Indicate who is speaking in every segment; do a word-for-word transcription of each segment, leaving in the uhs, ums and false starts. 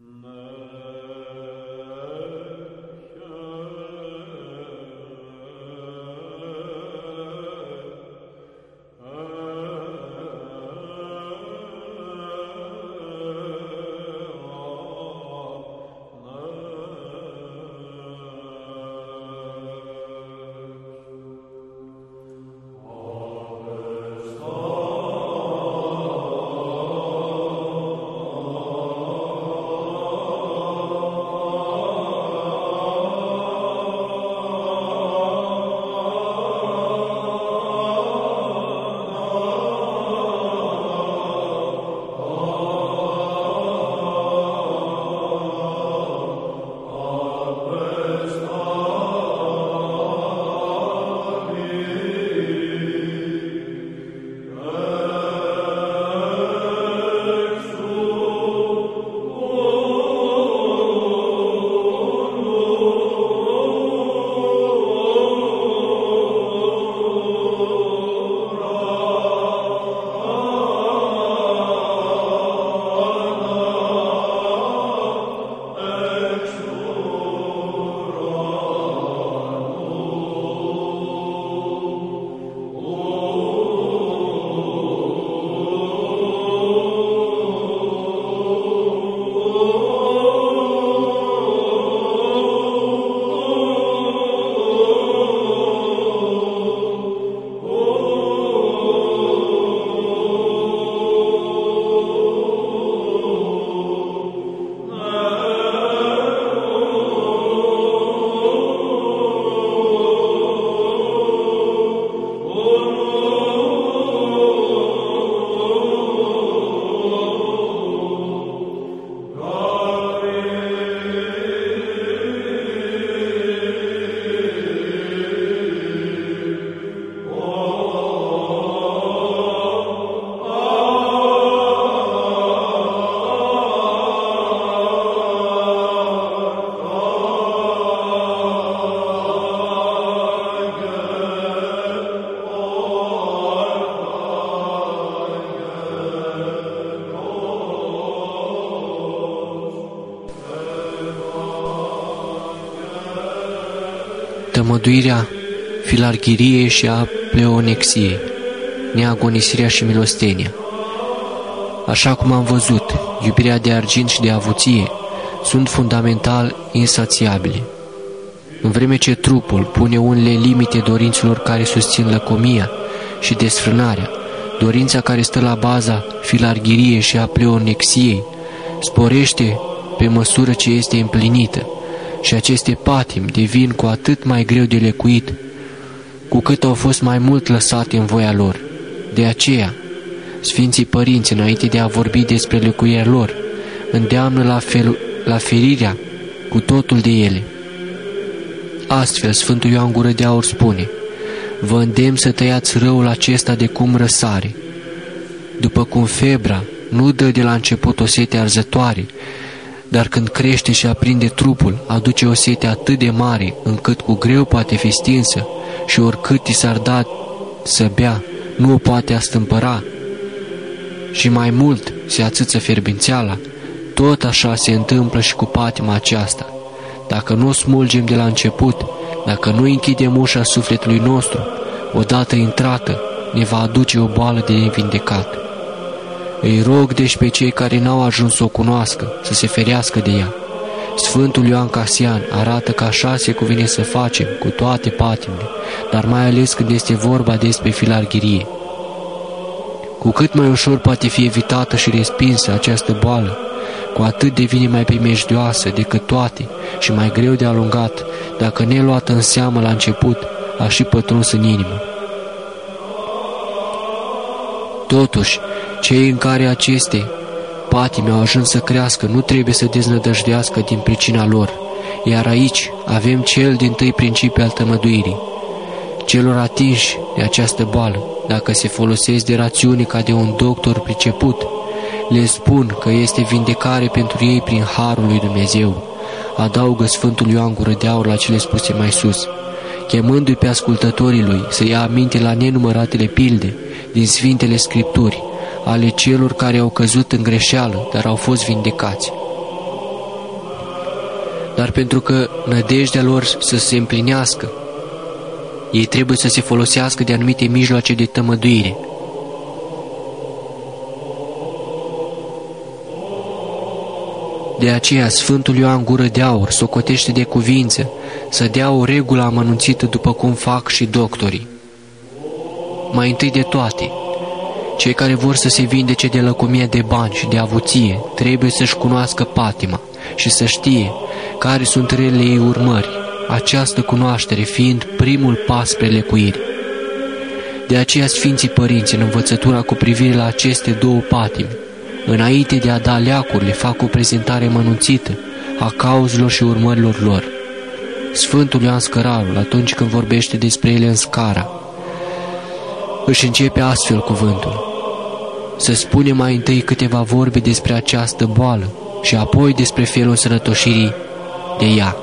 Speaker 1: tămăduirea filarghiriei și a pleonexiei, neagonisirea și milostenia. Așa cum am văzut, iubirea de argint și de avuție sunt fundamental insațiabile. În vreme ce trupul pune unele limite dorințelor care susțin lăcomia și desfrânarea, dorința care stă la baza filarghiriei și a pleonexiei sporește pe măsură ce este împlinită și aceste patimi devin cu atât mai greu de lecuit, cu cât au fost mai mult lăsate în voia lor. De aceea, Sfinții Părinți, înainte de a vorbi despre lecuirea lor, îndeamnă la, fel, la ferirea cu totul de ele. Astfel, Sfântul Ioan Gură de Aur spune: vă îndemn să tăiați răul acesta de cum răsare. După cum febra nu dă de la început o sete arzătoare, dar când crește și aprinde trupul, aduce o sete atât de mare, încât cu greu poate fi stinsă și oricât i s-ar da să bea, nu o poate astâmpăra, și mai mult se ațâță fierbințeala, tot așa se întâmplă și cu patima aceasta. Dacă nu o smulgem de la început, dacă nu închidem ușa sufletului nostru, odată intrată, ne va aduce o boală de nevindecat. Îi rog deci pe cei care n-au ajuns să o cunoască, să se ferească de ea. Sfântul Ioan Casian arată că așa se cuvine să facem cu toate patimile, dar mai ales când este vorba despre filarghirie. Cu cât mai ușor poate fi evitată și respinsă această boală, cu atât devine mai primejdioasă decât toate și mai greu de alungat, dacă neluată în seamă la început, a și pătruns în inimă. Totuși, cei în care aceste patime au ajuns să crească nu trebuie să deznădăjdească din pricina lor, iar aici avem cel dintâi principiu al tămăduirii. Celor atinși de această boală, dacă se folosesc de rațiune ca de un doctor priceput, le spun că este vindecare pentru ei prin harul lui Dumnezeu, adaugă Sfântul Ioan Gură de Aur la cele spuse mai sus, chemându-i pe ascultătorii lui să ia aminte la nenumăratele pilde din Sfintele Scripturi ale celor care au căzut în greșeală, dar au fost vindecați. dar pentru că nădejdea lor să se împlinească, ei trebuie să se folosească de anumite mijloace de tămăduire. De aceea, Sfântul Ioan Gură de Aur socotește de cuvință să dea o regulă amănunțită după cum fac și doctorii. Mai întâi de toate, cei care vor să se vindece de lăcomie de bani și de avuție trebuie să-și cunoască patima și să știe care sunt relele ei urmări, această cunoaștere fiind primul pas spre lecuire. De aceea Sfinții Părinți, în învățătura cu privire la aceste două patimi, înainte de a da leacurile, fac o prezentare mănunțită a cauzelor și urmărilor lor. Sfântul Ioan Scărarul, atunci când vorbește despre ele în Scara, își începe astfel cuvântul: să spune mai întâi câteva vorbe despre această boală și apoi despre felul însănătoșirii de ea.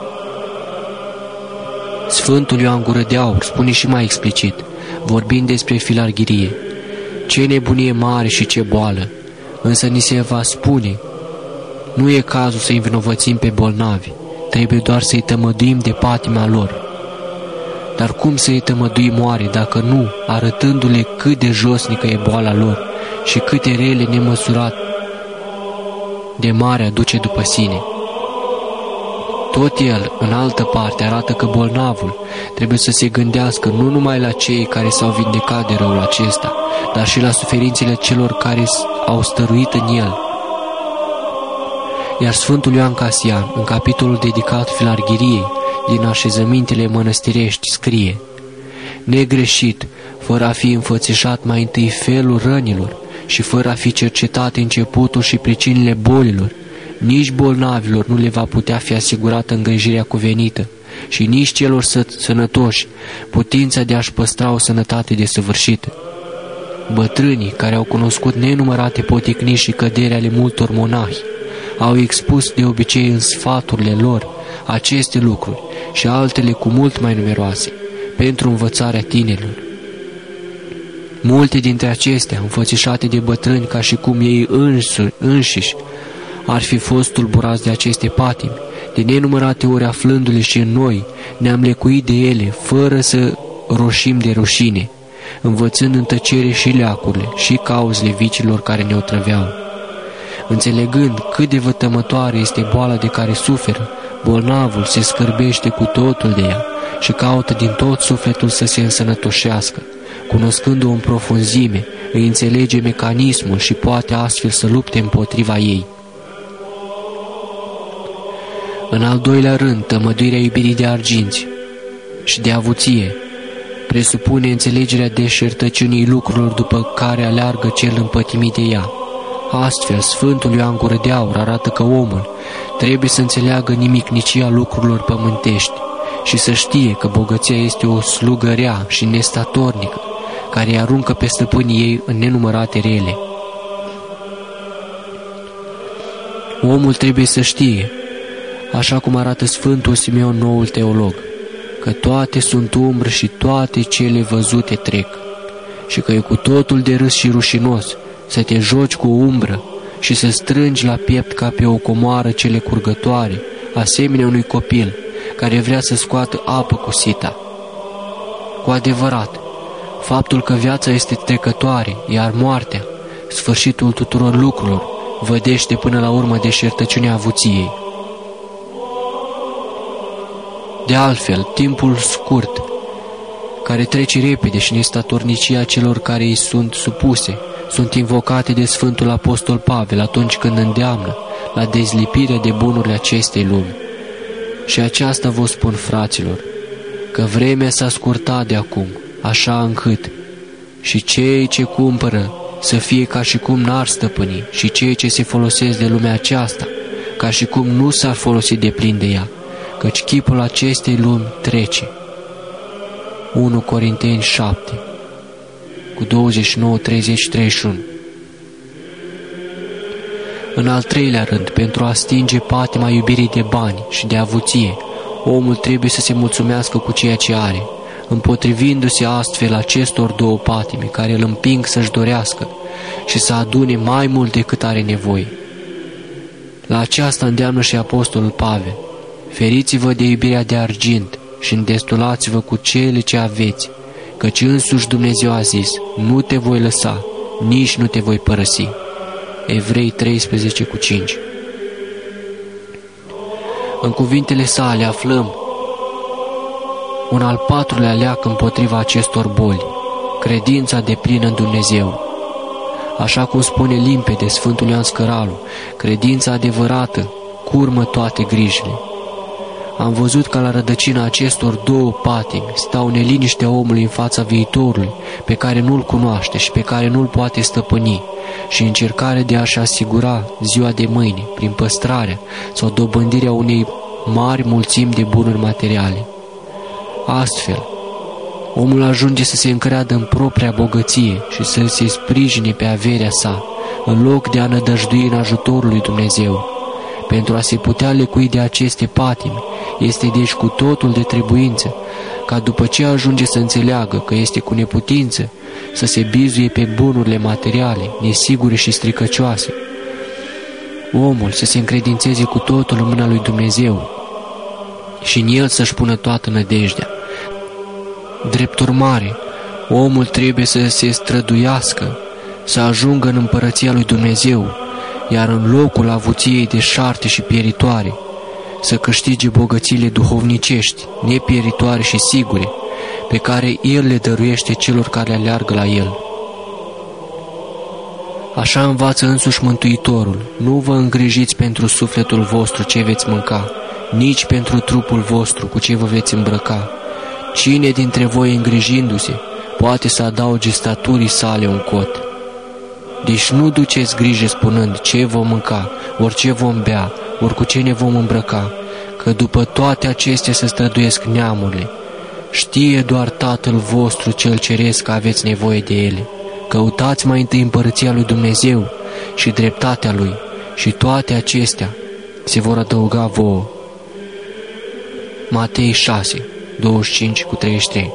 Speaker 1: Sfântul Ioan Gură de Aur spune și mai explicit, vorbind despre filarghirie: ce nebunie mare și ce boală! Însă ni se va spune, nu e cazul să-i învinovățim pe bolnavi, trebuie doar să-i tămăduim de patima lor. Dar cum să-i tămăduim oare dacă nu, arătându-le cât de josnică e boala lor și câte rele nemăsurat de mare aduce după sine? Tot el, în altă parte, arată că bolnavul trebuie să se gândească nu numai la cei care s-au vindecat de răul acesta, dar și la suferințele celor care au stăruit în el. Iar Sfântul Ioan Casian, în capitolul dedicat filarghiriei din așezămintele mănăstirești, scrie: negreșit, fără a fi înfățișat mai întâi felul rănilor și fără a fi cercetate începutul și pricinile bolilor, nici bolnavilor nu le va putea fi asigurată îngrijirea cuvenită și nici celor sănătoși putința de a-și păstra o sănătate desăvârșită. Bătrânii, care au cunoscut nenumărate poticniri și căderi ale multor monahi, au expus de obicei în sfaturile lor aceste lucruri și altele cu mult mai numeroase pentru învățarea tinerilor. Multe dintre acestea, înfățișate de bătrâni ca și cum ei însuși, înșiși ar fi fost tulburați de aceste patimi, de nenumărate ori aflându-le și în noi, ne-am lecuit de ele fără să roșim de rușine, învățând în tăcere și leacurile și cauzele vicilor care ne otrăveau. Înțelegând cât de vătămătoare este boala de care suferă, bolnavul se scârbește cu totul de ea și caută din tot sufletul să se însănătoșească. Cunoscând-o în profunzime, îi înțelege mecanismul și poate astfel să lupte împotriva ei. În al doilea rând, tămăduirea iubirii de arginți și de avuție presupune înțelegerea deșertăciunii lucrurilor după care aleargă cel împătimit de ea. Astfel, Sfântul Ioan Gură de Aur arată că omul trebuie să înțeleagă nimicnicia lucrurilor pământești și să știe că bogăția este o slugă rea și nestatornică, care îi aruncă pe stăpânii ei în nenumărate rele. Omul trebuie să știe, așa cum arată Sfântul Simeon, noul teolog, că toate sunt umbră și toate cele văzute trec, și că e cu totul de râs și rușinos să te joci cu o umbră și să strângi la piept ca pe o comoară cele curgătoare, asemenea unui copil care vrea să scoată apă cu sita. Cu adevărat, faptul că viața este trecătoare, iar moartea, sfârșitul tuturor lucrurilor, vădește până la urmă deșertăciunea avuției. De altfel, timpul scurt, care trece repede, și nestatornicia celor care îi sunt supuse, sunt invocate de Sfântul Apostol Pavel atunci când îndeamnă la dezlipirea de bunurile acestei lumi. Și aceasta vă spun, fraților, că vremea s-a scurtat de acum, așa încât și cei ce cumpără să fie ca și cum n-ar stăpâni, și cei ce se folosesc de lumea aceasta, ca și cum nu s-ar folosi de plin de ea, căci chipul acestei lumi trece. unu Corinteni șapte, cu douăzeci și nouă, treizeci și treizeci și unu. În al treilea rând, pentru a stinge patima iubirii de bani și de avuție, omul trebuie să se mulțumească cu ceea ce are, împotrivindu-se astfel acestor două patime care îl împing să-și dorească și să adune mai mult decât are nevoie. La aceasta îndeamnă și Apostolul Pavel: feriți-vă de iubirea de argint și îndestulați-vă cu cele ce aveți, căci însuși Dumnezeu a zis, nu te voi lăsa, nici nu te voi părăsi. Evrei treisprezece cu cinci. În cuvintele sale aflăm un al patrulea leac împotriva acestor boli, credința deplină în Dumnezeu. Așa cum spune limpede Sfântul Ioan Scăraru, credința adevărată curmă toate grijile. Am văzut că la rădăcina acestor două patimi stau neliniștea omului în fața viitorului, pe care nu-l cunoaște și pe care nu-l poate stăpâni, și încercare de a-și asigura ziua de mâine, prin păstrarea sau dobândirea unei mari mulțimi de bunuri materiale. Astfel, omul ajunge să se încreadă în propria bogăție și să se sprijine pe averea sa, în loc de a nădăjdui în ajutorul lui Dumnezeu. Pentru a se putea lecui de aceste patimi, este deci cu totul de trebuință, ca după ce ajunge să înțeleagă că este cu neputință, să se bizuie pe bunurile materiale, nesigure și stricăcioase. Omul să se încredințeze cu totul în mâna lui Dumnezeu și în el să-și pună toată nădejdea. Drept urmare, omul trebuie să se străduiască, să ajungă în împărăția lui Dumnezeu, iar în locul avuției deșarte și pieritoare, să câștige bogățiile duhovnicești, nepieritoare și sigure, pe care El le dăruiește celor care aleargă la El. Așa învață însuși Mântuitorul, nu vă îngrijiți pentru sufletul vostru ce veți mânca, nici pentru trupul vostru cu ce vă veți îmbrăca. Cine dintre voi îngrijindu-se poate să adauge staturii sale un cot? Deci nu duceți grijă spunând ce vom mânca, ori ce vom bea, ori cu ce ne vom îmbrăca, că după toate acestea se străduiesc neamurile. Știe doar Tatăl vostru cel ceresc că aveți nevoie de ele. Căutați mai întâi împărăția lui Dumnezeu și dreptatea Lui, și toate acestea se vor adăuga vouă. Matei șase, douăzeci și cinci cu treizeci și trei.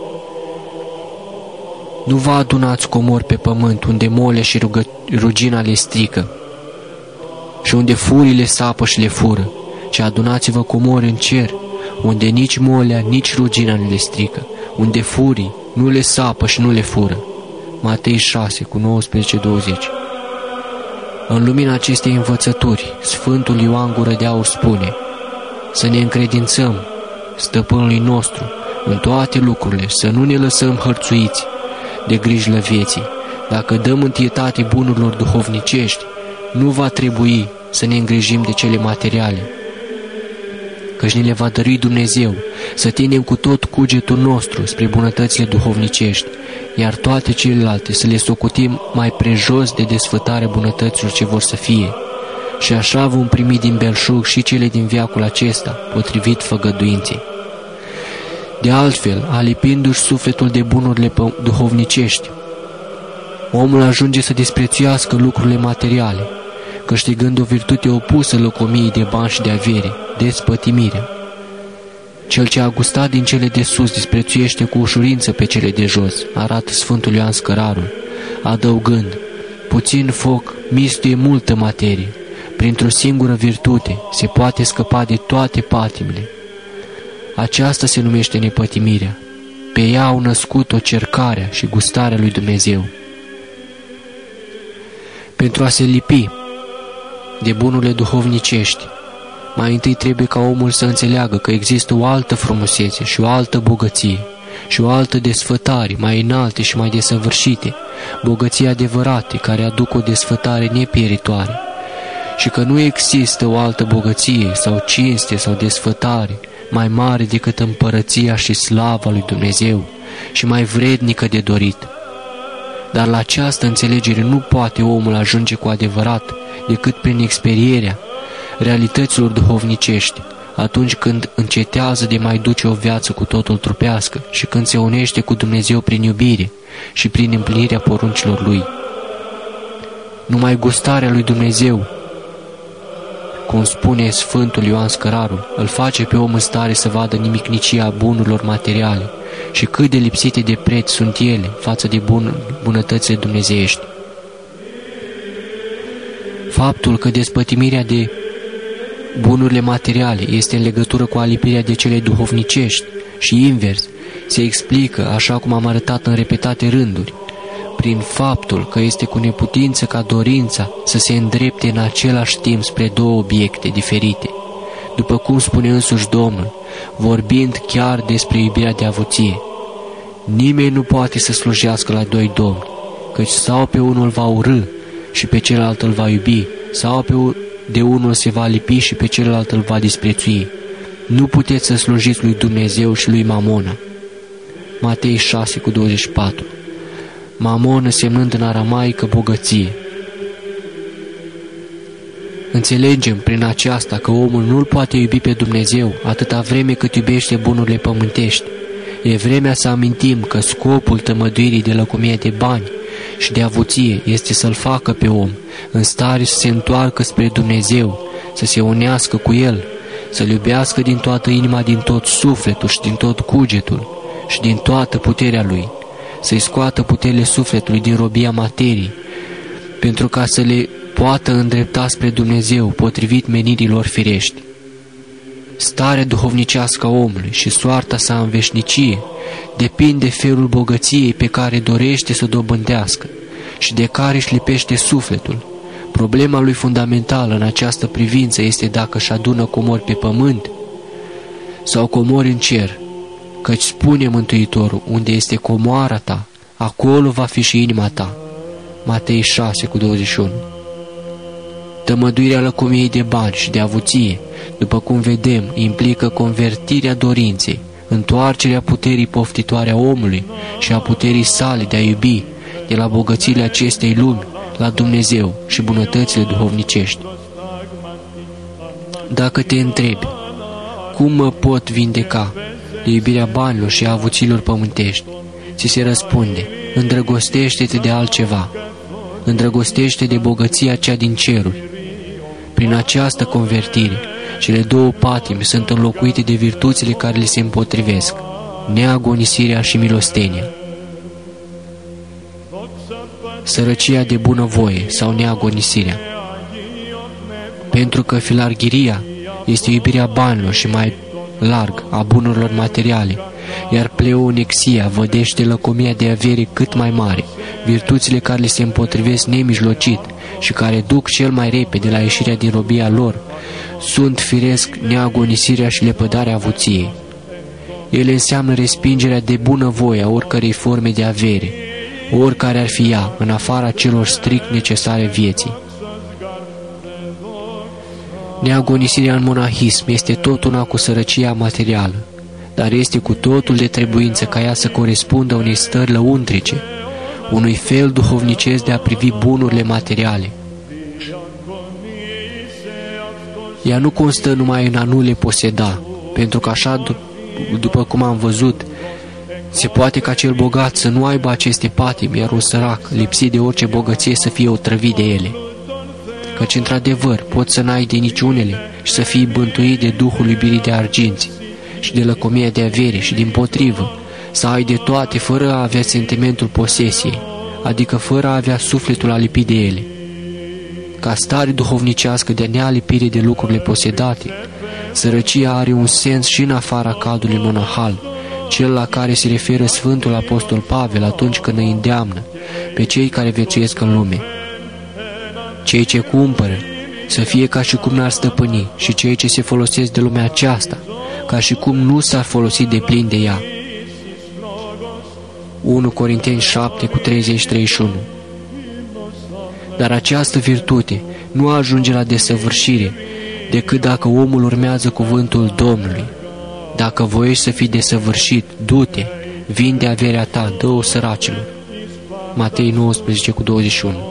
Speaker 1: Nu vă adunați comori pe pământ, unde molea și rugă, rugina le strică și unde furile sapă și le fură, ci adunați-vă comori în cer, unde nici molea, nici rugina nu le strică, unde furii nu le sapă și nu le fură. Matei șase cu nouăsprezece douăzeci. În lumina acestei învățături, Sfântul Ioan Gură de Aur spune: să ne încredințăm Stăpânului nostru în toate lucrurile, să nu ne lăsăm hărțuiți de grijile vieții. Dacă dăm întietate bunurilor duhovnicești, nu va trebui să ne îngrijim de cele materiale, căci ne le va dărui Dumnezeu, să tindem cu tot cugetul nostru spre bunătățile duhovnicești, iar toate celelalte să le socotim mai prejos de desfătarea bunătăților ce vor să fie. Și așa vom primi din belșug și cele din veacul acesta, potrivit făgăduinței. De altfel, alipindu-și sufletul de bunurile duhovnicești, omul ajunge să disprețuiască lucrurile materiale, câștigând o virtute opusă lăcomiei de bani și de avere, despătimirea. Cel ce a gustat din cele de sus disprețuiește cu ușurință pe cele de jos, arată Sfântul Ioan Scărarul, adăugând: puțin foc mistuie multă materie, printr-o singură virtute se poate scăpa de toate patimile. Aceasta se numește nepătimirea. Pe ea au născut-o cercarea și gustarea lui Dumnezeu. Pentru a se lipi de bunurile duhovnicești, mai întâi trebuie ca omul să înțeleagă că există o altă frumusețe și o altă bogăție și o altă desfătare mai înalte și mai desăvârșite, bogății adevărate care aduc o desfătare nepieritoare, și că nu există o altă bogăție sau cinste sau desfătare mai mare decât împărăția și slava lui Dumnezeu și mai vrednică de dorit. Dar la această înțelegere nu poate omul ajunge cu adevărat decât prin experierea realităților duhovnicești, atunci când încetează de mai duce o viață cu totul trupească și când se unește cu Dumnezeu prin iubire și prin împlinirea poruncilor Lui. Numai gustarea lui Dumnezeu, cum spune Sfântul Ioan Scărarul, îl face pe om în stare să vadă nimicnicia bunurilor materiale și cât de lipsite de preț sunt ele față de bun, bunătățile dumnezeiești. Faptul că despătimirea de bunurile materiale este în legătură cu alipirea de cele duhovnicești și invers, se explică, așa cum am arătat în repetate rânduri, prin faptul că este cu neputință ca dorința să se îndrepte în același timp spre două obiecte diferite, după cum spune însuși Domnul, vorbind chiar despre iubirea de avuție. Nimeni nu poate să slujească la doi domni, căci sau pe unul va urâ și pe celălalt îl va iubi, sau pe de unul se va lipi și pe celălalt îl va disprețui. Nu puteți să slujiți lui Dumnezeu și lui Mamona. Matei șase cu douăzeci și patru. Mamon însemnând în aramaică bogăție. Înțelegem prin aceasta că omul nu-L poate iubi pe Dumnezeu atâta vreme cât iubește bunurile pământești. E vremea să amintim că scopul tămăduirii de lăcomie de bani și de avuție este să-l facă pe om în stare să se întoarcă spre Dumnezeu, să se unească cu El, să-L iubească din toată inima, din tot sufletul și din tot cugetul și din toată puterea Lui, să-i scoată puterile sufletului din robia materiei, pentru ca să le poată îndrepta spre Dumnezeu potrivit menirilor firești. Starea duhovnicească a omului și soarta sa în veșnicie depind de felul bogăției pe care dorește să o dobândească și de care își lipește sufletul. Problema lui fundamentală în această privință este dacă își adună comori pe pământ sau comori în cer, căci spune Mântuitorul, unde este comoara ta, acolo va fi și inima ta. Matei șase cu douăzeci și unu. Tămăduirea lăcomiei de bani și de avuție, după cum vedem, implică convertirea dorinței, întoarcerea puterii poftitoare a omului și a puterii sale de a iubi, de la bogățiile acestei lumi, la Dumnezeu și bunătățile duhovnicești. Dacă te întrebi, cum mă pot vindeca de iubirea banilor și a avuțiilor pământești, ți se răspunde, îndrăgostește-te de altceva, îndrăgostește de bogăția cea din ceruri. Prin această convertire, cele două patimi sunt înlocuite de virtuțile care le se împotrivesc, neagonisirea și milostenia. Sărăcia de bunăvoie sau neagonisirea. Pentru că filarghiria este iubirea banilor și mai larg a bunurilor materiale, iar pleonexia vădește lăcomia de avere cât mai mare, virtuțile care le se împotrivesc nemijlocit și care duc cel mai repede la ieșirea din robia lor, sunt firesc neagonisirea și lepădarea avuției. Ele înseamnă respingerea de bunăvoie a oricărei forme de avere, oricare ar fi ea, în afara celor strict necesare vieții. Neagonisirea în monahism este tot una cu sărăcia materială, dar este cu totul de trebuință ca ea să corespundă unei stări lăuntrice, unui fel duhovnicesc de a privi bunurile materiale. Ea nu constă numai în a nu le poseda, pentru că așa, după cum am văzut, se poate ca cel bogat să nu aibă aceste patimi, iar un sărac, lipsit de orice bogăție, să fie otrăvit de ele. Căci, într-adevăr, poți să n-ai de niciunele și să fii bântuit de duhul iubirii de arginți și de lăcomia de avere și, dimpotrivă, să ai de toate fără a avea sentimentul posesiei, adică fără a avea sufletul alipit de ele. Ca stare duhovnicească de nealipire de lucrurile posedate, sărăcia are un sens și în afara cadrului monahal, cel la care se referă Sfântul Apostol Pavel atunci când îi îndeamnă pe cei care viețuiesc în lume. Cei ce cumpără să fie ca și cum n-ar stăpâni și cei ce se folosesc de lumea aceasta, ca și cum nu s-ar folosi de plin de ea. unu Corinteni șapte cu treizeci și treizeci și unu. Dar această virtute nu ajunge la desăvârșire decât dacă omul urmează cuvântul Domnului. Dacă voiești să fii desăvârșit, du-te, vinde averea ta, dă-o săracilor. Matei nouăsprezece cu douăzeci și unu.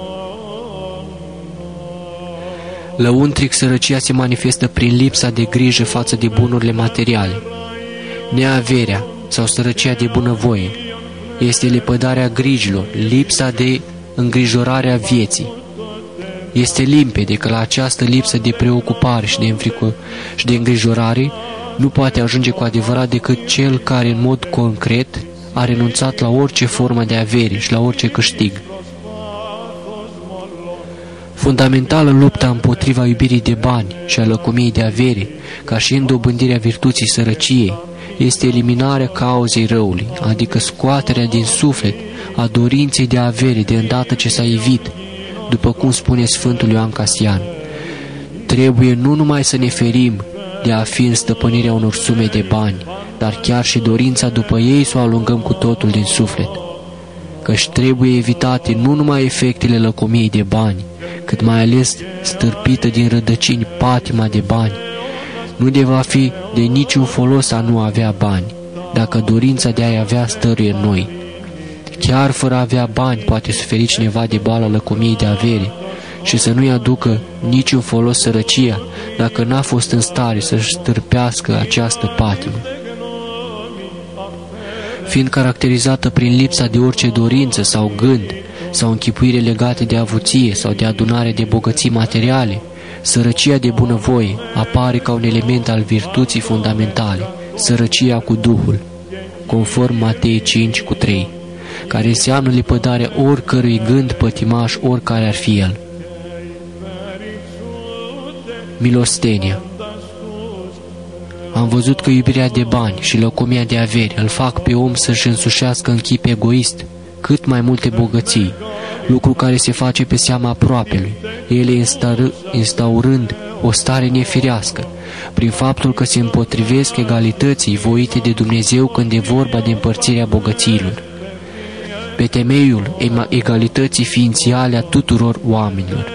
Speaker 1: Lăuntric, sărăcia se manifestă prin lipsa de grijă față de bunurile materiale. Neaverea sau sărăcia de bunăvoie este lepădarea grijilor, lipsa de îngrijorare a vieții. Este limpede că la această lipsă de preocupare și de înfrică și de îngrijorare nu poate ajunge cu adevărat decât cel care în mod concret a renunțat la orice formă de avere și la orice câștig. Fundamental în lupta împotriva iubirii de bani și a lăcomiei de avere, ca și în dobândirea virtuții sărăciei, este eliminarea cauzei răului, adică scoaterea din suflet a dorinței de avere de îndată ce s-a evit, după cum spune Sfântul Ioan Casian. Trebuie nu numai să ne ferim de a fi în stăpânirea unor sume de bani, dar chiar și dorința după ei să o alungăm cu totul din suflet, căci trebuie evitate nu numai efectele lăcomiei de bani, cât mai ales stârpită din rădăcini patima de bani. Nu de va fi de niciun folos a nu avea bani, dacă dorința de a-i avea stăruie în noi. Chiar fără a avea bani poate suferi cineva de boala lăcomiei de avere și să nu-i aducă niciun folos sărăcia, dacă n-a fost în stare să-și stârpească această patimă. Fiind caracterizată prin lipsa de orice dorință sau gând, sau închipuire legate de avuție sau de adunare de bogății materiale, sărăcia de bunăvoie apare ca un element al virtuții fundamentale, sărăcia cu Duhul, conform Matei cinci cu trei, care înseamnă lepădarea oricărui gând pătimaș, oricare ar fi el. Milostenia. Am văzut că iubirea de bani și lăcomia de avere îl fac pe om să-și însușească în chip egoist cât mai multe bogății, lucru care se face pe seama aproapelui, ele instaurând o stare nefirească, prin faptul că se împotrivesc egalității voite de Dumnezeu când e vorba de împărțirea bogățiilor, pe temeiul egalității ființiale a tuturor oamenilor.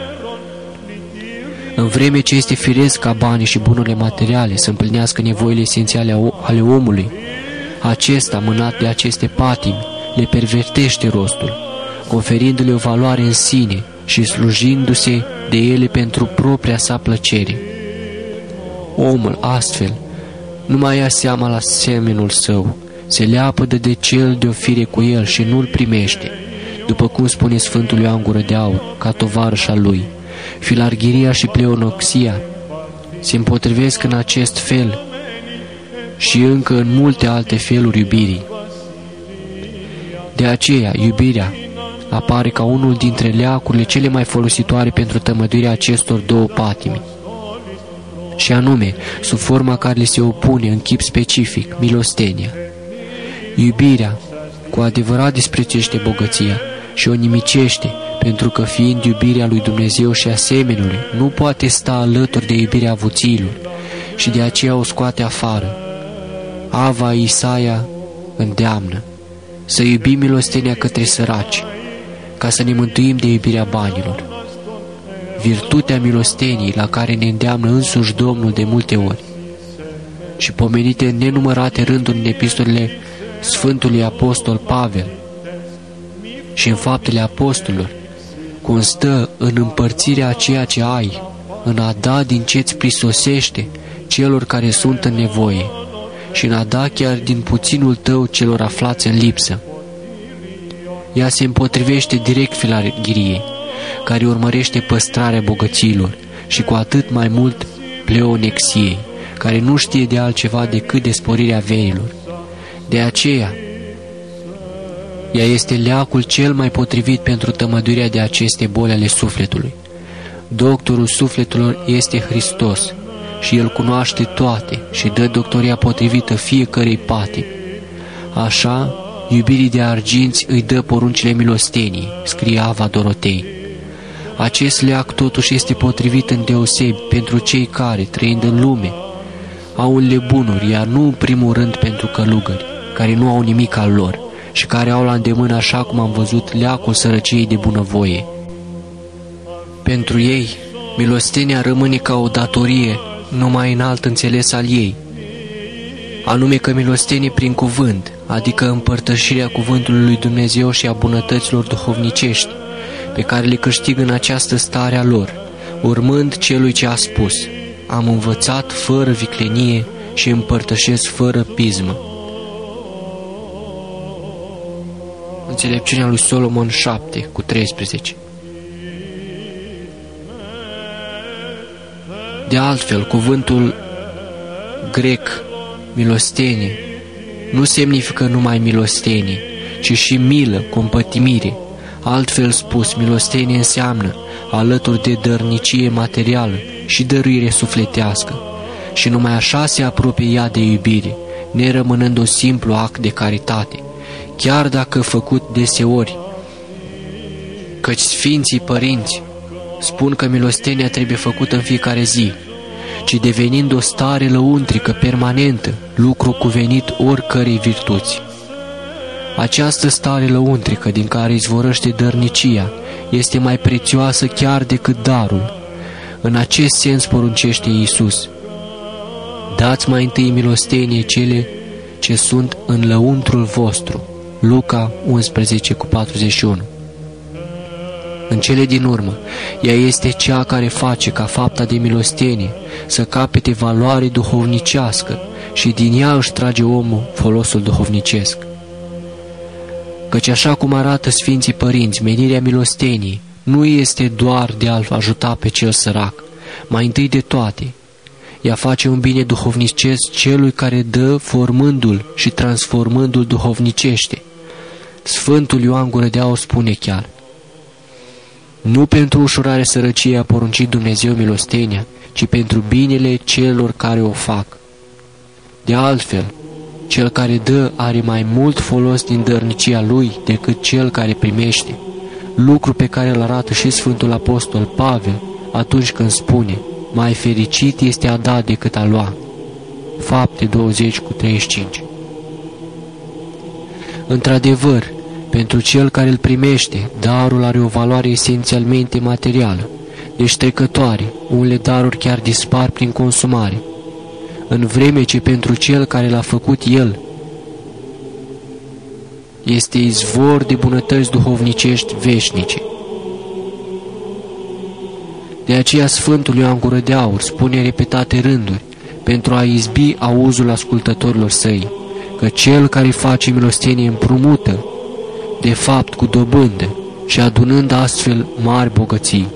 Speaker 1: În vreme ce este firesc ca banii și bunurile materiale să împlinească nevoile esențiale ale omului, acesta, mânat de aceste patimi, le pervertește rostul, conferindu-le o valoare în sine și slujindu-se de ele pentru propria sa plăcere. Omul, astfel, nu mai ia seama la semenul său, se leapădă de cel de o fire cu el și nu-l primește, după cum spune Sfântul Ioan Gură de Aur, ca tovarăș al lui. Filarghiria și pleonoxia se împotrivesc în acest fel și încă în multe alte feluri iubirii. De aceea, iubirea apare ca unul dintre leacurile cele mai folositoare pentru tămăduirea acestor două patimi, și anume, sub forma care li se opune în chip specific, milostenia. Iubirea cu adevărat disprețuiește bogăția și o nimicește, pentru că fiind iubirea lui Dumnezeu și a semenului, nu poate sta alături de iubirea avuțiilor și de aceea o scoate afară. Ava Isaia îndeamnă să iubim milostenia către săraci, ca să ne mântuim de iubirea banilor. Virtutea milosteniei la care ne îndeamnă însuși Domnul de multe ori și pomenite în nenumărate rânduri în epistolele Sfântului Apostol Pavel și în Faptele Apostolilor, constă în împărțirea a ceea ce ai, în a da din ce-ți prisosește celor care sunt în nevoie și în a da chiar din puținul tău celor aflați în lipsă. Ea se împotrivește direct filarghiriei, care urmărește păstrarea bogăților și cu atât mai mult pleonexiei, care nu știe de altceva decât de sporirea averilor. De aceea, ea este leacul cel mai potrivit pentru tămăduirea de aceste boli ale sufletului. Doctorul sufletelor este Hristos și El cunoaște toate și dă doctoria potrivită fiecărei patimi. Așa, iubirii de arginți îi dă poruncile milosteniei, scrie Ava Dorotei. Acest leac totuși este potrivit îndeosebi pentru cei care, trăind în lume, au unele bunuri, iar nu în primul rând pentru călugări, care nu au nimic al lor și care au la îndemână, așa cum am văzut, leacul sărăciei de bunăvoie. Pentru ei, milostenia rămâne ca o datorie numai în alt înțeles al ei, anume că milostenie prin cuvânt, adică împărtășirea cuvântului lui Dumnezeu și a bunătăților duhovnicești, pe care le câștigă în această stare a lor, urmând celui ce a spus: am învățat fără viclenie și împărtășesc fără pismă. Înțelepciunea lui Solomon șapte cu treisprezece. De altfel, cuvântul grec milostenie nu semnifică numai milostenie, ci și milă, compătimire. Altfel spus, milostenie înseamnă alături de dărnicie materială și dăruire sufletească, și numai așa se apropie ea de iubire, nerămânând un simplu act de caritate, chiar dacă făcut deseori, căci Sfinții Părinți spun că milostenia trebuie făcută în fiecare zi, ci devenind o stare lăuntrică permanentă, lucru cuvenit oricărei virtuți. Această stare lăuntrică din care izvorăște dărnicia este mai prețioasă chiar decât darul. În acest sens poruncește Iisus: dați mai întâi milostenie cele ce sunt în lăuntrul vostru. Luca unsprezece cu patruzeci și unu. În cele din urmă, ea este cea care face ca fapta de milostenie să capete valoare duhovnicească și din ea își trage omul folosul duhovnicesc. Căci așa cum arată Sfinții Părinți, menirea milosteniei nu este doar de a-l ajuta pe cel sărac, mai întâi de toate, ea face un bine duhovnicesc celui care dă, formându-l și transformându-l duhovnicește. Sfântul Ioan Gură de Aur spune chiar: nu pentru ușurarea sărăciei a poruncit Dumnezeu milostenia, ci pentru binele celor care o fac. De altfel, cel care dă are mai mult folos din dărnicia lui decât cel care primește, lucru pe care îl arată și Sfântul Apostol Pavel atunci când spune: mai fericit este a da decât a lua. Fapte douăzeci cu treizeci și cinci. Într-adevăr, pentru cel care îl primește, darul are o valoare esențialmente materială, deci trecătoare, unele daruri chiar dispar prin consumare, în vreme ce pentru cel care l-a făcut el este izvor de bunătăți duhovnicești veșnice. De aceea Sfântul Ioan Gură de Aur spune repetate rânduri, pentru a izbi auzul ascultătorilor săi, că cel care face milostenie împrumută, de fapt cu dobândă, și adunând astfel mari bogății.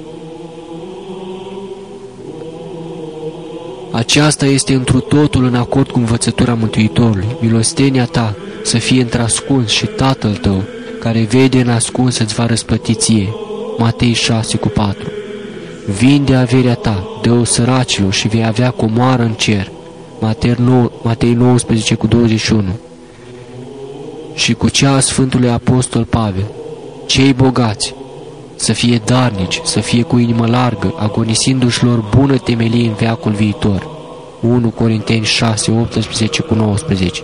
Speaker 1: Aceasta este întru totul în acord cu învățătura Mântuitorului: milostenia ta să fie într-ascuns și Tatăl tău, care vede în ascuns, îți va răsplăti ție. Matei șase cu patru. Vinde averea ta, dă-o săracilor și vei avea comoară în cer. Matei nouăsprezece cu douăzeci și unu. Și cu cea a Sfântului Apostol Pavel: cei bogați să fie darnici, să fie cu inimă largă, agonisindu-și lor bună temelie în veacul viitor. unu Corinteni șase, optsprezece cu nouăsprezece.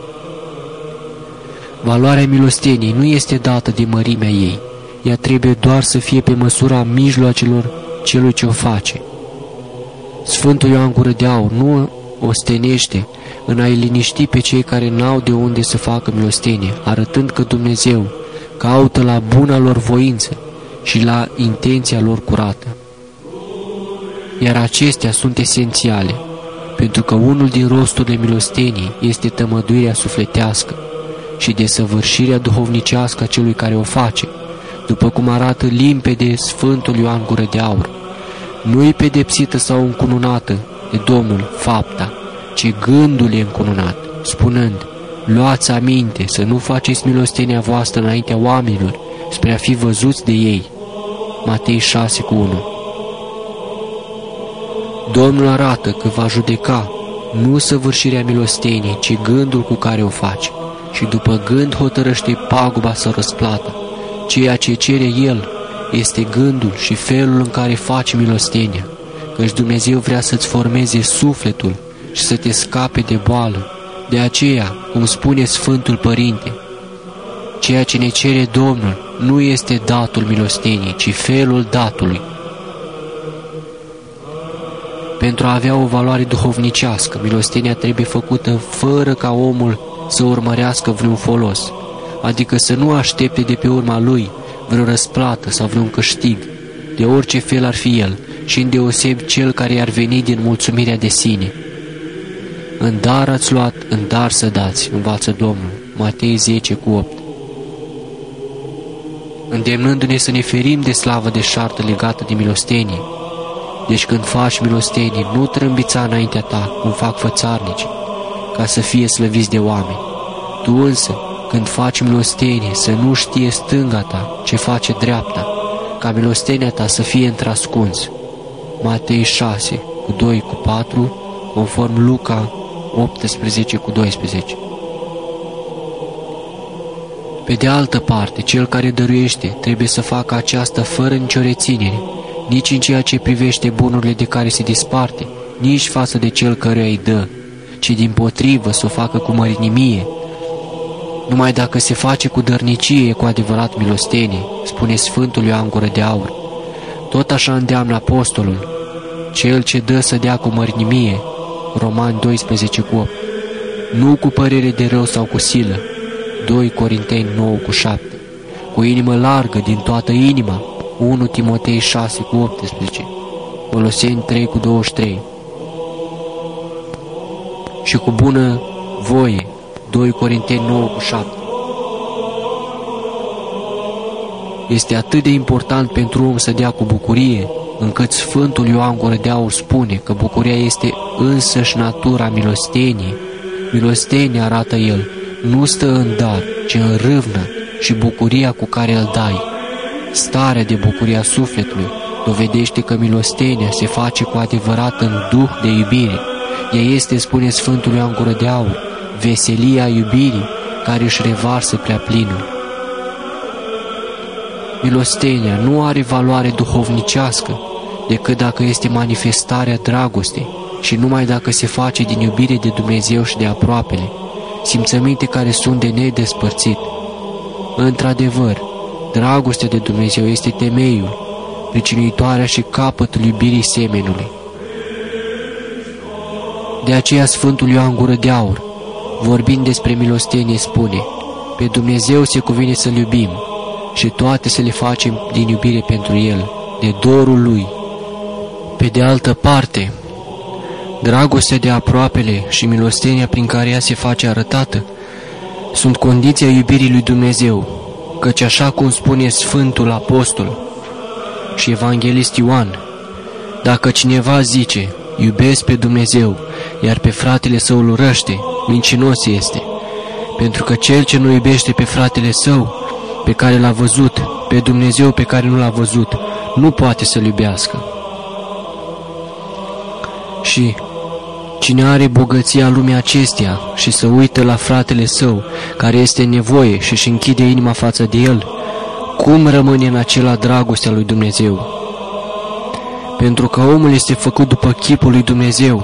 Speaker 1: Valoarea milosteniei nu este dată de mărimea ei, ea trebuie doar să fie pe măsura mijloacelor celui ce o face. Sfântul Ioan Gură de Aur nu ostenește în a-i liniști pe cei care n-au de unde să facă milostenie, arătând că Dumnezeu caută la buna lor voință și la intenția lor curată. Iar acestea sunt esențiale, pentru că unul din rosturile milosteniei este tămăduirea sufletească și desăvârșirea duhovnicească a celui care o face, după cum arată limpede Sfântul Ioan Gură de Aur. Nu-i pedepsită sau încununată de Domnul fapta, ci gândul e încununat, spunând: luați aminte să nu faceți milostenia voastră înaintea oamenilor, spre a fi văzuți de ei. Matei șase cu unu. Domnul arată că va judeca nu săvârșirea milosteniei, ci gândul cu care o face, și după gând hotărăște paguba să răsplată. Ceea ce cere El este gândul și felul în care faci milostenia, căci Dumnezeu vrea să-ți formeze sufletul și să te scape de boală. De aceea, cum spune Sfântul Părinte, ceea ce ne cere Domnul nu este datul milosteniei, ci felul datului. Pentru a avea o valoare duhovnicească, milostenia trebuie făcută fără ca omul să urmărească vreun folos, adică să nu aștepte de pe urma lui vreo răsplată sau vreun câștig, de orice fel ar fi el, și îndeosebi cel care i-ar veni din mulțumirea de sine. În dar ați luat, în dar să dați, învață Domnul. Matei zece cu opt. Îndemnându-ne să ne ferim de slavă deșartă legată de milostenie. Deci când faci milostenie, nu trâmbița înaintea ta, cum fac fățarnici, ca să fie slăviți de oameni. Tu însă, când faci milostenie, să nu știe stânga ta ce face dreapta, ca milostenia ta să fie întrascuns. Matei șase, cu doi, cu patru, conform Luca optsprezece, cu doisprezece. Pe de altă parte, cel care dăruiește trebuie să facă aceasta fără nicio reținere, nici în ceea ce privește bunurile de care se disparte, nici față de cel căruia îi dă, ci dimpotrivă să o facă cu mărinimie. Numai dacă se face cu dărnicie e cu adevărat milostenie, spune Sfântul Ioan Gură de Aur. Tot așa îndeamnă apostolul: cel ce dă să dea cu mărinimie, Romani doisprezece, cu opt, nu cu părere de rău sau cu silă, doi Corinteni nouă, cu șapte, cu inimă largă din toată inima, unu Timotei șase, cu optsprezece, Coloseni trei, cu douăzeci și trei, și cu bună voie, doi Corinteni nouă, cu șapte. Este atât de important pentru om să dea cu bucurie, încât Sfântul Ioan Gură de Aur spune că bucuria este însăși natura milosteniei. Milostenia, arată el, nu stă în dar, ci în râvnă și bucuria cu care îl dai. Starea de bucurie a sufletului dovedește că milostenia se face cu adevărat în duh de iubire. Ea este, spune Sfântul Ioan Gură de Aur, veselia iubirii care își revarsă prea plinul. Milostenia nu are valoare duhovnicească decât dacă este manifestarea dragostei și numai dacă se face din iubire de Dumnezeu și de aproapele, simțăminte care sunt de nedespărțit. Într-adevăr, dragostea de Dumnezeu este temeiul, pricinuitoarea și capătul iubirii semenului. De aceea Sfântul Ioan Gură de Aur, vorbind despre milostenie, spune: pe Dumnezeu se cuvine să-L iubim și toate să le facem din iubire pentru El, de dorul Lui. Pe de altă parte, dragostea de aproapele și milostenia prin care ea se face arătată sunt condiția iubirii lui Dumnezeu, căci așa cum spune Sfântul Apostol și Evanghelist Ioan, dacă cineva zice: iubesc pe Dumnezeu, iar pe fratele său îl urăște, mincinos este, pentru că cel ce nu iubește pe fratele său, pe care l-a văzut, pe Dumnezeu pe care nu l-a văzut, nu poate să-L iubească. Și cine are bogăția lumii acesteia și să uită la fratele său, care este în nevoie și își închide inima față de el, cum rămâne în acela dragostea lui Dumnezeu? Pentru că omul este făcut după chipul lui Dumnezeu,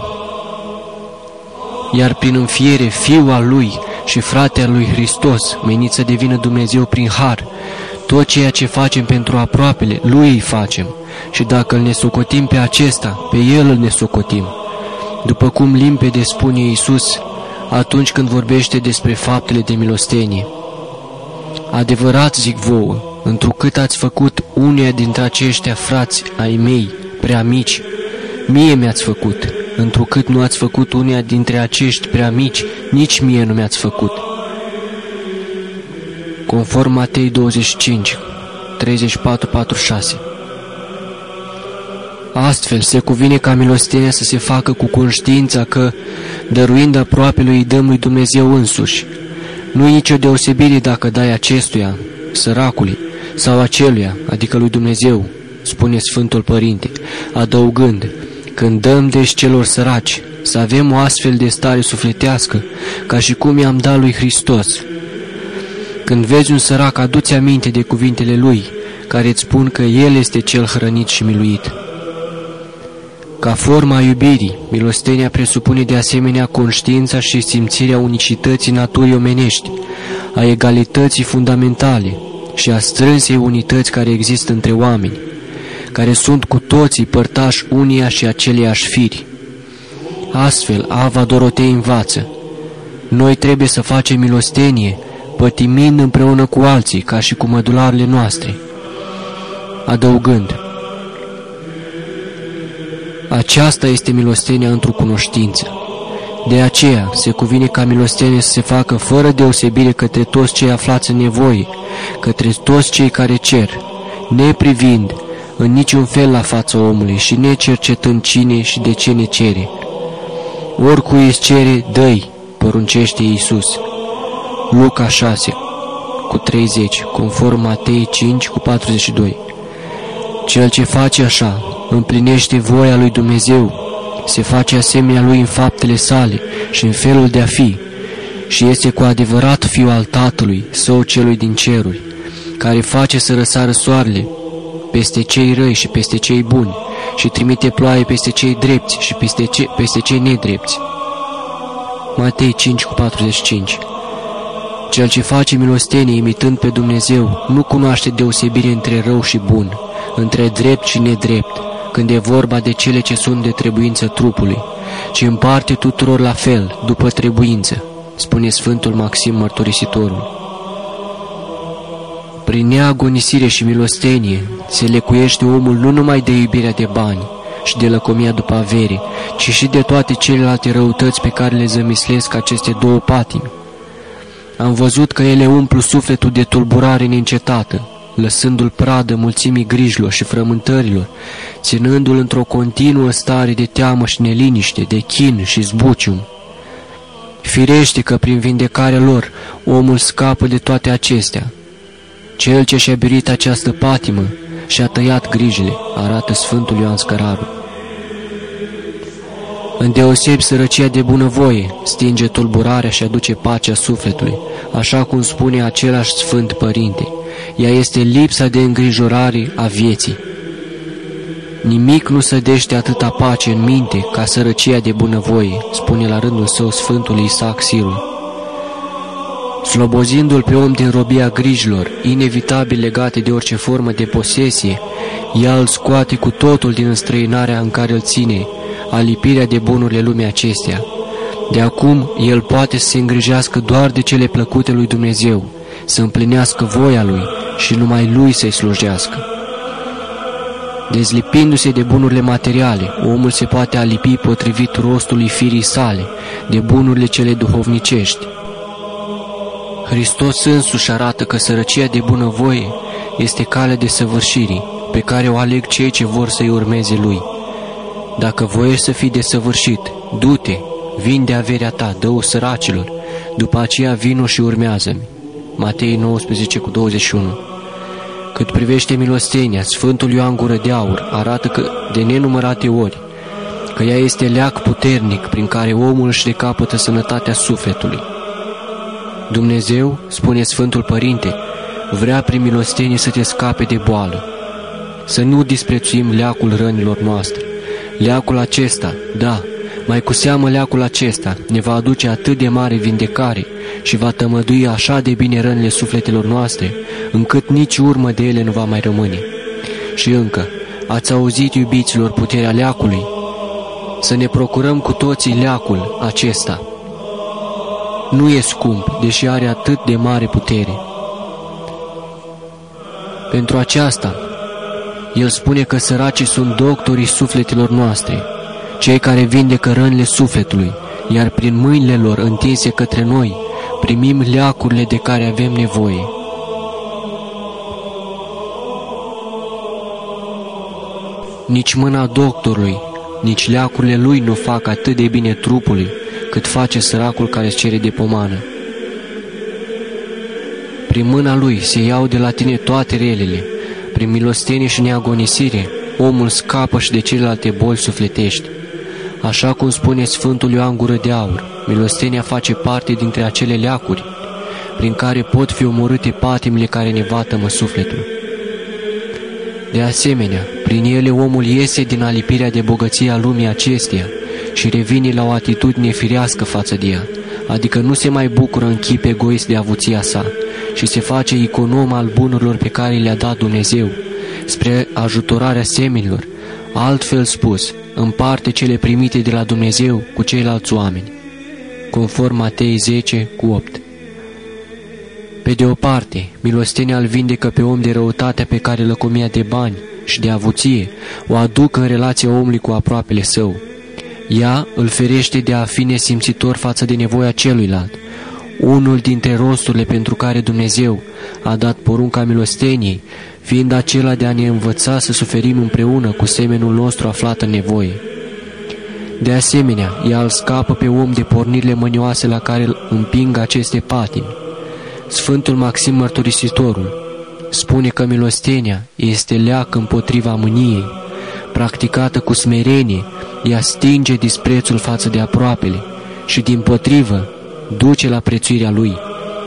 Speaker 1: iar prin înfiere fiul al lui și frate al lui Hristos, menit să devină Dumnezeu prin har, tot ceea ce facem pentru aproapele, lui îi facem, și dacă îl nesocotim pe acesta, pe el îl nesocotim. După cum limpede spune Iisus atunci când vorbește despre faptele de milostenie: adevărat zic vouă, întrucât ați făcut uneia dintre aceștia frați ai mei prea mici, mie mi-ați făcut, întrucât nu ați făcut uneia dintre acești prea mici, nici mie nu mi-ați făcut. Conform Matei douăzeci și cinci, treizeci și patru, patruzeci și șase. Astfel, se cuvine ca milostenia să se facă cu conștiința că, dăruind aproapelui, îi dăm lui Dumnezeu însuși. Nu e nicio deosebire dacă dai acestuia, săracului, sau aceluia, adică lui Dumnezeu, spune Sfântul Părinte, adăugând: când dăm deci celor săraci, să avem o astfel de stare sufletească, ca și cum i-am dat lui Hristos. Când vezi un sărac, adu-ți aminte de cuvintele lui, care îți spun că el este cel hrănit și miluit. Ca forma iubirii, milostenia presupune de asemenea conștiința și simțirea unicității naturii omenești, a egalității fundamentale și a strânsei unități care există între oameni, care sunt cu toții părtași unia și aceleiași firi. Astfel, Ava Dorotei învață: noi trebuie să facem milostenie, pătimind împreună cu alții, ca și cu mădularele noastre, adăugând: aceasta este milostenia într-o cunoștință. De aceea se cuvine ca milostenie să se facă fără deosebire către toți cei aflați în nevoie, către toți cei care cer, neprivind în niciun fel la fața omului și necercetând cine și de ce ne cere. Oricui îți cere, dă-i, poruncește Iisus. Luca șase, cu treizeci, conform Matei cinci, cu patruzeci și doi. Cel ce face așa, împlinește voia lui Dumnezeu, se face asemenea lui în faptele sale și în felul de a fi, și este cu adevărat fiul al Tatălui Său celui din ceruri, care face să răsară soarele peste cei răi și peste cei buni, și trimite ploaie peste cei drepți și peste, ce, peste cei nedrepți. Matei cinci cu patruzeci și cinci. Cel ce face milostenie imitând pe Dumnezeu nu cunoaște deosebire între rău și bun, între drept și nedrept, când e vorba de cele ce sunt de trebuință trupului, ci împarte tuturor la fel, după trebuință, spune Sfântul Maxim Mărturisitorul. Prin neagonisire și milostenie se lecuiește omul nu numai de iubirea de bani și de lăcomia după avere, ci și de toate celelalte răutăți pe care le zămislesc aceste două patimi. Am văzut că ele umplu sufletul de tulburare neîncetată, lăsându-l pradă mulțimii grijilor și frământărilor, ținându-l într-o continuă stare de teamă și neliniște, de chin și zbucium. Firește că prin vindecarea lor omul scapă de toate acestea. Cel ce și-a biruit această patimă și-a tăiat grijile, arată Sfântul Ioan Scărarul. Îndeosebi sărăcia de bunăvoie stinge tulburarea și aduce pacea sufletului, așa cum spune același Sfânt Părinte. Ea este lipsa de îngrijorare a vieții. Nimic nu sădește atâta pace în minte ca sărăcia de bunăvoie, spune la rândul său Sfântul Isaac Sirul. Slobozindu-l pe om din robia grijilor, inevitabil legate de orice formă de posesie, ea îl scoate cu totul din înstrăinarea în care îl ține, alipirea de bunurile lumii acestea. De acum, el poate să se îngrijească doar de cele plăcute lui Dumnezeu, să împlinească voia lui și numai lui să-i slujească. Dezlipindu-se de bunurile materiale, omul se poate alipi potrivit rostului firii sale, de bunurile cele duhovnicești. Hristos însuși arată că sărăcia de bunăvoie este calea de săvârșirii, pe care o aleg cei ce vor să-i urmeze Lui. Dacă voiești să fii desăvârșit, du-te, vinde averea ta, dă-o săracilor, după aceea vino și urmează-mi. Matei nouăsprezece cu douăzeci și unu. Cât privește milostenia, Sfântul Ioan Gură de Aur arată că, de nenumărate ori, că ea este leac puternic prin care omul își recapătă sănătatea sufletului. Dumnezeu, spune Sfântul Părinte, vrea prin milostenie să te scape de boală. Să nu disprețuim leacul rănilor noastre. Leacul acesta, da, mai cu seamă leacul acesta, ne va aduce atât de mare vindecare și va tămădui așa de bine rănile sufletelor noastre, încât nici urmă de ele nu va mai rămâne. Și încă, ați auzit, iubiților, puterea leacului? Să ne procurăm cu toții leacul acesta. Nu e scump, deși are atât de mare putere. Pentru aceasta, el spune că săracii sunt doctorii sufletelor noastre, cei care vindecă rănile sufletului, iar prin mâinile lor întinse către noi, primim leacurile de care avem nevoie. Nici mâna doctorului, nici leacurile lui nu fac atât de bine trupului, cât face săracul care îți cere de pomană. Prin mâna lui se iau de la tine toate relele, prin milostenie și neagonisire, omul scapă și de celelalte boli sufletești. Așa cum spune Sfântul Ioan Gură de Aur, milostenia face parte dintre acele leacuri, prin care pot fi omorâte patimile care ne vatămă sufletul. De asemenea, prin ele omul iese din alipirea de bogăție a lumii acesteia și revine la o atitudine firească față de ea, adică nu se mai bucură în chip egoist de avuția sa și se face econom al bunurilor pe care le-a dat Dumnezeu, spre ajutorarea semenilor, altfel spus, împarte cele primite de la Dumnezeu cu ceilalți oameni, conform Matei zece cu opt. Pe de o parte, milostenia îl vindecă pe om de răutatea pe care lăcomia de bani și de avuție o aduc în relația omului cu aproapele său. Ea îl ferește de a fi nesimțitor față de nevoia celuilalt, unul dintre rosturile pentru care Dumnezeu a dat porunca milosteniei, fiind acela de a ne învăța să suferim împreună cu semenul nostru aflat în nevoie. De asemenea, ea îl scapă pe om de pornirile mânioase la care îl împing aceste patimi. Sfântul Maxim Mărturisitorul spune că milostenia este leac împotriva mâniei, practicată cu smerenie, ea stinge disprețul față de aproapele și, dimpotrivă, duce la prețuirea lui.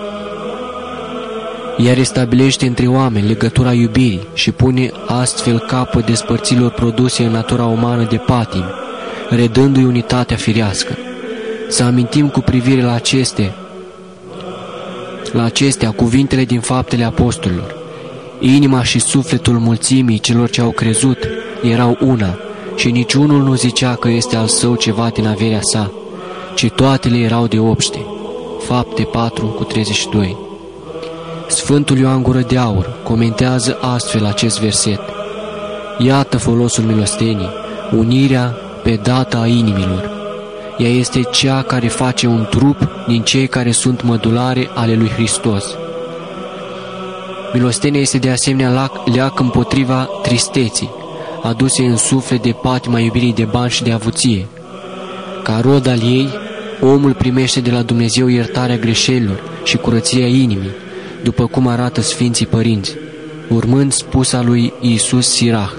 Speaker 1: Ea restabilește între oameni legătura iubirii și pune astfel capăt despărților produse în natura umană de patimi, redându-i unitatea firească. Să amintim cu privire la aceste, la acestea cuvintele din Faptele Apostolilor. Inima și sufletul mulțimii celor ce au crezut erau una și niciunul nu zicea că este al său ceva din averea sa, ci toatele erau de obște. Fapte patru cu treizeci și doi. Sfântul Ioan Gură de Aur comentează astfel acest verset. Iată folosul milostenii, unirea pe dată a inimilor. Ea este cea care face un trup din cei care sunt mădulare ale lui Hristos. Milostenia este de asemenea leac împotriva tristeții, aduse în suflet de patima iubirii de bani și de avuție. Ca rod al ei, omul primește de la Dumnezeu iertarea greșelilor și curățirea inimii, după cum arată Sfinții Părinți, urmând spusa lui Iisus Sirach.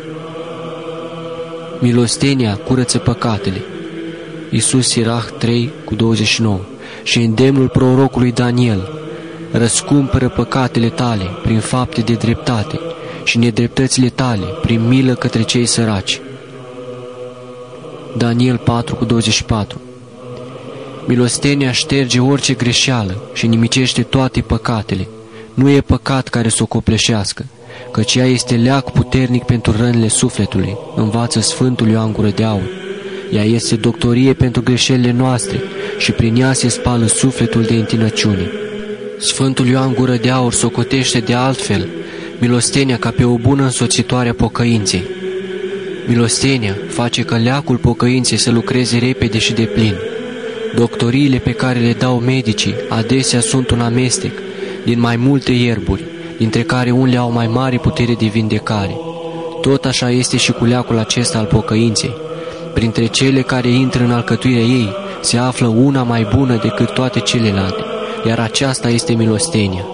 Speaker 1: Milostenia curăță păcatele. Iisus Sirach trei cu douăzeci și nouă. Și îndemnul prorocului Daniel: răscumpără păcatele tale prin fapte de dreptate și nedreptățile tale prin milă către cei săraci. Daniel patru cu douăzeci și patru. Milostenia șterge orice greșeală și nimicește toate păcatele. Nu e păcat care să o copleșească, căci ea este leac puternic pentru rănile sufletului, învață Sfântul Ioan Gură de Aur. Ea este doctorie pentru greșelile noastre și prin ea se spală sufletul de întinăciune. Sfântul Ioan Gură de Aur socotește de altfel milostenia ca pe o bună însoțitoare a pocăinței. Milostenia face ca leacul pocăinței să lucreze repede și de plin. Doctoriile pe care le dau medicii adesea sunt un amestec din mai multe ierburi, dintre care unele au mai mare putere de vindecare. Tot așa este și cu leacul acesta al pocăinței. Printre cele care intră în alcătuirea ei se află una mai bună decât toate celelalte, iar aceasta este milostenia.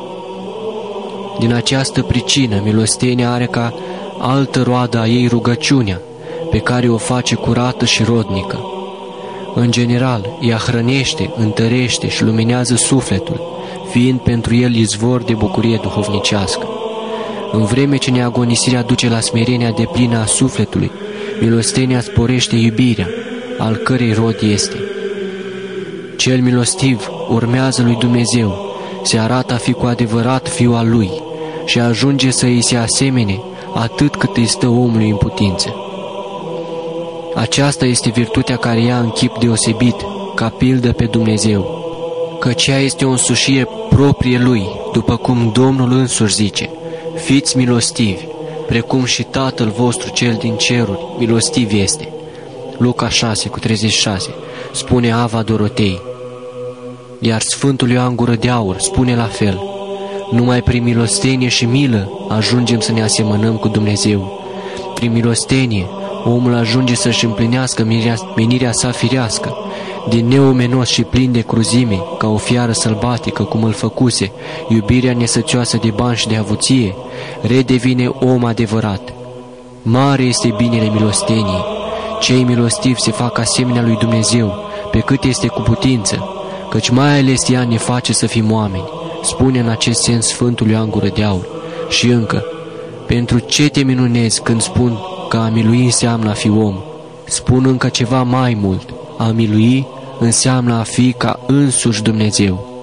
Speaker 1: Din această pricină, milostenia are ca altă roadă a ei rugăciunea, pe care o face curată și rodnică. În general, ea hrănește, întărește și luminează sufletul, fiind pentru el izvor de bucurie duhovnicească. În vreme ce neagonisirea duce la smerenia deplină a sufletului, milostenia sporește iubirea, al cărei rod este. Cel milostiv urmează lui Dumnezeu, se arată a fi cu adevărat fiul al lui și ajunge să îi se asemene atât cât îi stă omului în putință. Aceasta este virtutea care ia în chip deosebit, ca pildă pe Dumnezeu, căci ea este o însușire proprie lui, după cum Domnul însuși zice: fiți milostivi, precum și Tatăl vostru cel din ceruri milostiv este. Luca șase cu treizeci și șase, spune Ava Dorotei. Iar Sfântul Ioan Gură de Aur spune la fel: numai prin milostenie și milă ajungem să ne asemănăm cu Dumnezeu. Prin milostenie omul ajunge să-și împlinească menirea sa firească, din neomenos și plin de cruzime, ca o fiară sălbatică cum îl făcuse, iubirea nesățioasă de bani și de avuție, redevine om adevărat. Mare este binele milosteniei. Cei milostivi se fac asemenea lui Dumnezeu, pe cât este cu putință, căci mai ales ea ne face să fim oameni, spune în acest sens Sfântul Ioan Gură de Aur. Și încă: pentru ce te minunezi când spun că a milui înseamnă a fi om? Spun încă ceva mai mult: a milui înseamnă a fi ca însuși Dumnezeu.